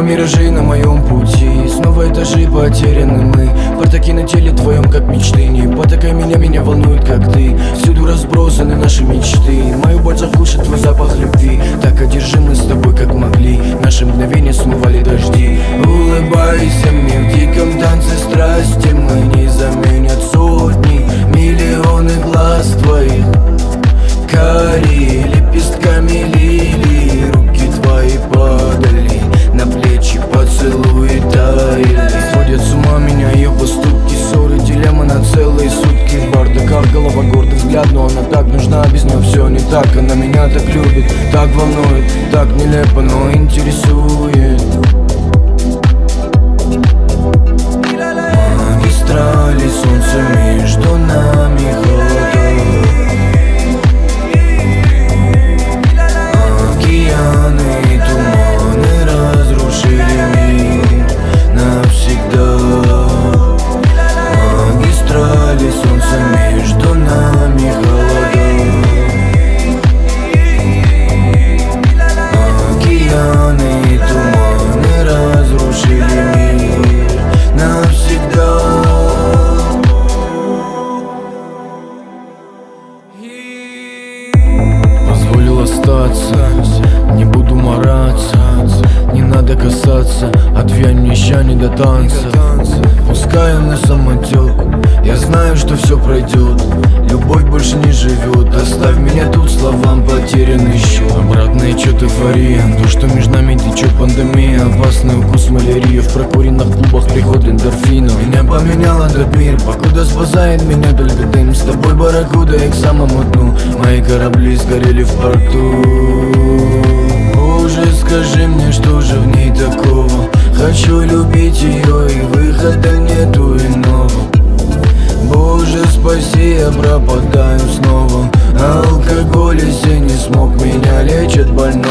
миражи на моем пути. Снова этажи потеряны мы. Портаки на теле твоем, как мечты. Не потакай меня волнует, как ты. Всюду разбросаны наши мечты. Мою боль заглушит твой запах любви. Так одержимы с тобой, как могли. Наши мгновения смывали дожди. Улыбайся мне в диком танце страсти. Мы не заменят сотни, миллионы глаз твоих. Карие лепестками лилии. Руки твои падали на плечи, поцелуи таяли. Сводят с ума меня ее поступки. Ссоры, дилемма на целые сутки. В бардаках голова, гордый взгляд, но она так нужна. Без нее все не так, она меня так любит. Так волнует, так нелепо, но интересует. Магистрали, солнце между нами, холода. Океаны и туманы разрушили мир навсегда. Магистрали, солнце между нами, холода. Океаны и туманы разрушили мир навсегда. Позволил остаться, не буду мараться. Не надо касаться, отвянь мне ща не до танца. Пускай он на самотек, я знаю, что все пройдет. Любовь больше не живет, оставь меня тут, словам потерян еще. Обратная чё-то эйфория, то, что между нами течет пандемия. Опасный укус малярии, в прокуренных клубах приход эндорфинов. Меня поменял этот мир, покуда спасает меня только дым. С тобой барракуда и к самому дну. Мои корабли сгорели в порту. Боже, скажи мне, что же в ней такого? Хочу любить ее и выхода нету иного. Боже, спаси, я пропадаю снова. Алкоголь, если не смог, меня лечат больно.